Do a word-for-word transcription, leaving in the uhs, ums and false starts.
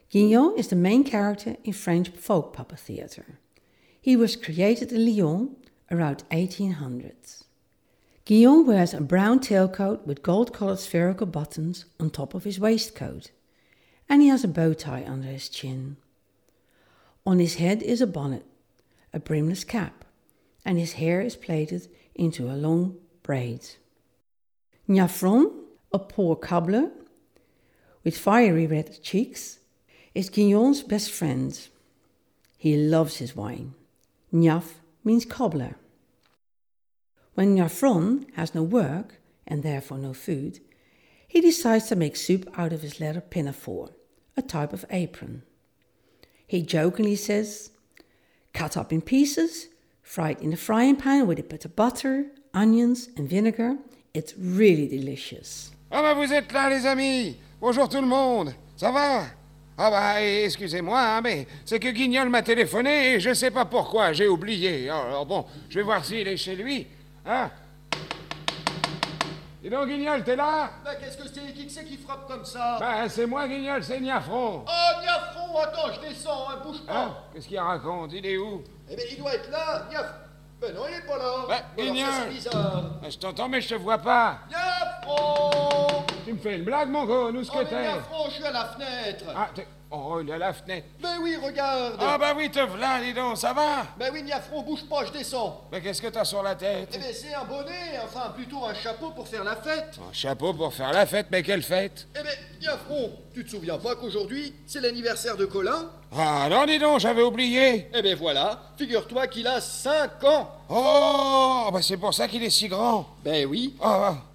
Guignon is the main character in French folk puppet theatre. He was created in Lyon around eighteen hundred. Guignon wears a brown tailcoat with gold-colored spherical buttons on top of his waistcoat, and he has a bow tie under his chin. On his head is a bonnet, a brimless cap, and his hair is plaited into a long braid. Niafron, a poor cobbler with fiery red cheeks, is Guignon's best friend. He loves his wine. Niaf means cobbler. When Niafron has no work, and therefore no food, he decides to make soup out of his leather pinafore, a type of apron. He jokingly says, cut up in pieces, fried in the frying pan with a bit of butter, onions and vinegar. It's really delicious. Ah bah vous êtes là les amis. Bonjour tout le monde. Ça va? Ah bah excusez-moi, hein, mais c'est que Guignol m'a téléphoné et je sais pas pourquoi, j'ai oublié. Alors bon, je vais voir s'il est chez lui. Hein? Dis donc Guignol, t'es là? Bah qu'est-ce que c'est? Qui c'est qui frappe comme ça? Bah c'est moi Guignol, c'est Niafron. Oh Niafron, attends, je descends, hein, bouge pas. Hein? Qu'est-ce qu'il raconte? Il est où? Eh ben il doit être là, Niaf. Ben non, il est pas là. Bah, Guignol. C'est bizarre. Bah, je t'entends mais je te vois pas. Niafron! Tu me fais une blague mon gars, nous ce Oh que mais t'es? Niafron, je suis à la fenêtre. Ah, t'es... Oh, il est à la fenêtre. Ben oui, regarde. Ah bah oui, te v'là, dis donc, ça va? Ben oui, Niafron, bouge pas, je descends. Mais qu'est-ce que t'as sur la tête? Eh ben c'est un bonnet, enfin plutôt un chapeau pour faire la fête. Un chapeau pour faire la fête, mais quelle fête? Eh ben, Niafron, tu te souviens pas qu'aujourd'hui, c'est l'anniversaire de Colin? Ah non, dis donc, j'avais oublié. Eh ben voilà, figure-toi qu'il a cinq ans. Oh, bah c'est pour ça qu'il est si grand. Ben oui. Ah, ah.